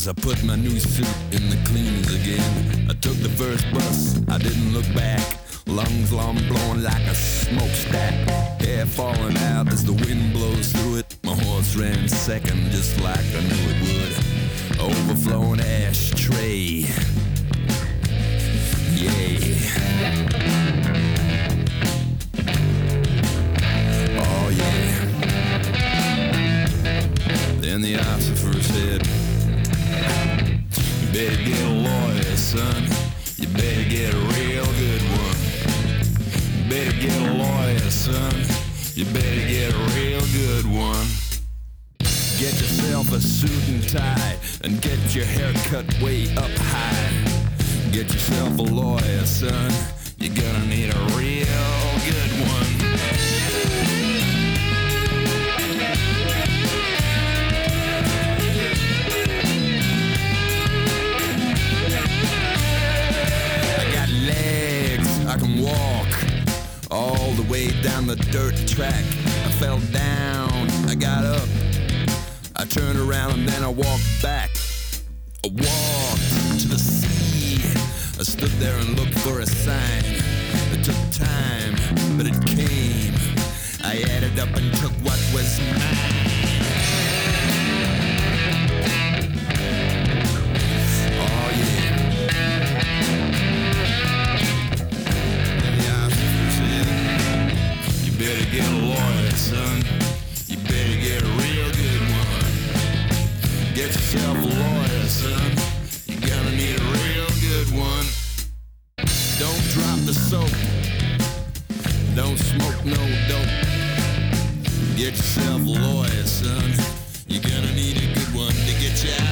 I put my new suit in the cleaners again. I took the first bus, I didn't look back. Lungs long blowing like a smokestack. Hair falling out as the wind blows through it. My horse ran second just like I knew it would. Overflowing ashtray. Yeah. Oh yeah. Then the officer said, you better get a lawyer, son. You better get a real good one. You better get a lawyer, son. You better get a real good one. Get yourself a suit and tie and get your hair cut way up high. Get yourself a lawyer, son. You're gonna need a real good one. I can walk all the way down the dirt track. I fell down, I got up, I turned around and then I walked back. I walked to the sea. I stood there and looked for a sign. It took time, but it came. I added up and took what was mine. Oh yeah. Better get a lawyer, son. You better get a real good one. Get yourself a lawyer, son. You're gonna need a real good one. Don't drop the soap. Don't smoke no dope. Get yourself a lawyer, son. You're gonna need a good one to get you out.